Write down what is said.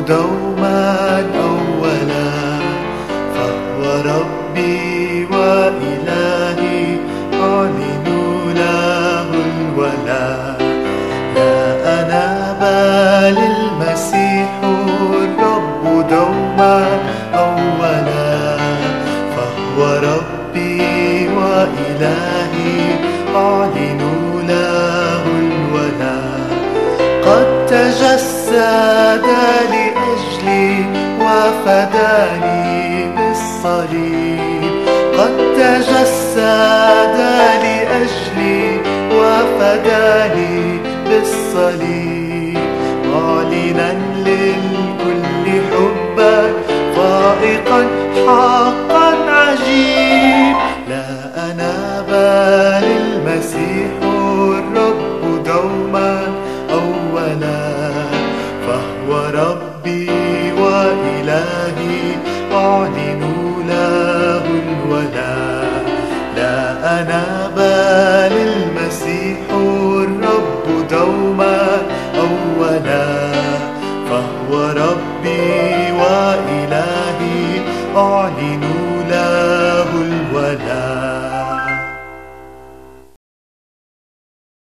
دوما أولا، فهو ربي وإلهي أعلن له الولاء. لا أنا بل المسيح الرب دوما أولا، فهو ربي وإلهي أعلن له الولاء. قد تجسد لأجلي وفداني بالصليب، قد تجسد لأجلي وفداني بالصليب، معلنا للكل حبك فائقا حقا عجيب. لا أنا بل المسيح الرب دوما أولا، فهو ربي وإلهي أعلن له الولاء. لا أنا بل المسيح الرب دوما أولا، فهو ربي وإلهي أعلن